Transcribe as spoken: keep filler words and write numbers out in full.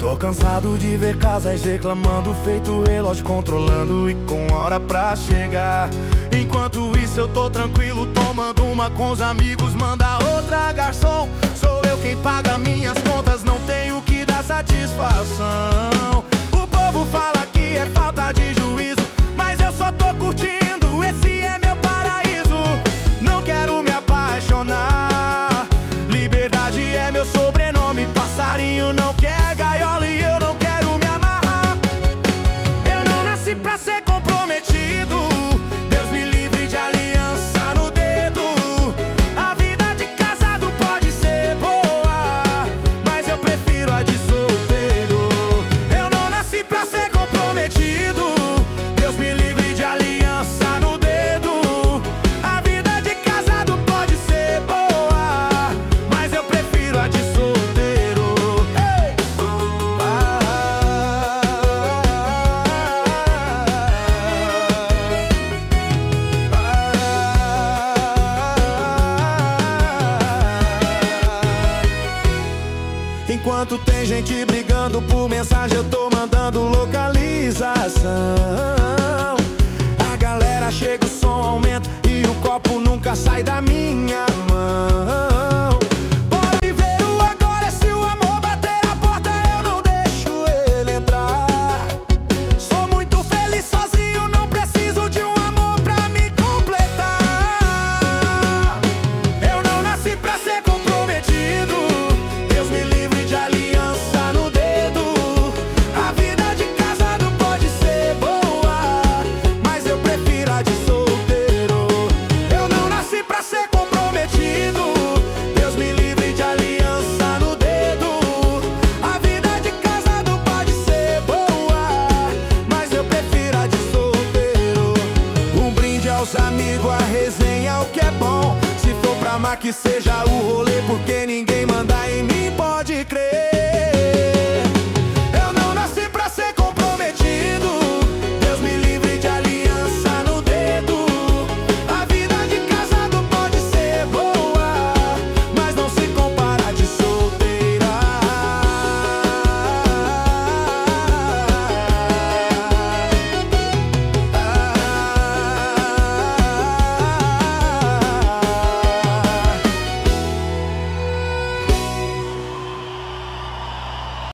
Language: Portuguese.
Tô cansado de ver casais reclamando, feito relógio controlando e com hora pra chegar. Enquanto isso eu tô tranquilo, tomando uma com os amigos. Manda outra, garçom, sou eu quem paga minhas contas, não tenho que dar satisfação. O povo fala que é falta de juízo, mas eu só tô curtindo, esse é meu paraíso. Não quero me apaixonar, liberdade é meu sobrenome. Passarinho não quer gaiola e eu não quero me amarrar. Eu não nasci pra ser comprometido, Deus me livre de aliança no dedo. A vida de casado pode ser boa, mas eu prefiro a de solteiro. Eu não nasci pra ser comprometido, Deus me livre de aliança no dedo. A vida de casado pode ser boa, mas eu prefiro a de solteiro. Hey! Ah, Enquanto tem gente brigando por mensagem, eu tô mandando localização. A galera chega, o som aumenta e o copo nunca sai da minha mão. Pode ver o agora, se o amor bater a porta eu não deixo ele entrar. Sou muito feliz sozinho, não preciso de um amor pra me completar. Eu não nasci pra ser comprometido, Deus me livre de aliança no dedo. A vida de casado pode ser boa, mas eu prefiro a de solteiro. Eu não nasci pra ser comprometido, Deus me livre de aliança no dedo. A vida de casado pode ser boa, mas eu prefiro a de solteiro. Um brinde aos amigos, a resenha, o que é bom. Se for pra amar, que seja o rolê.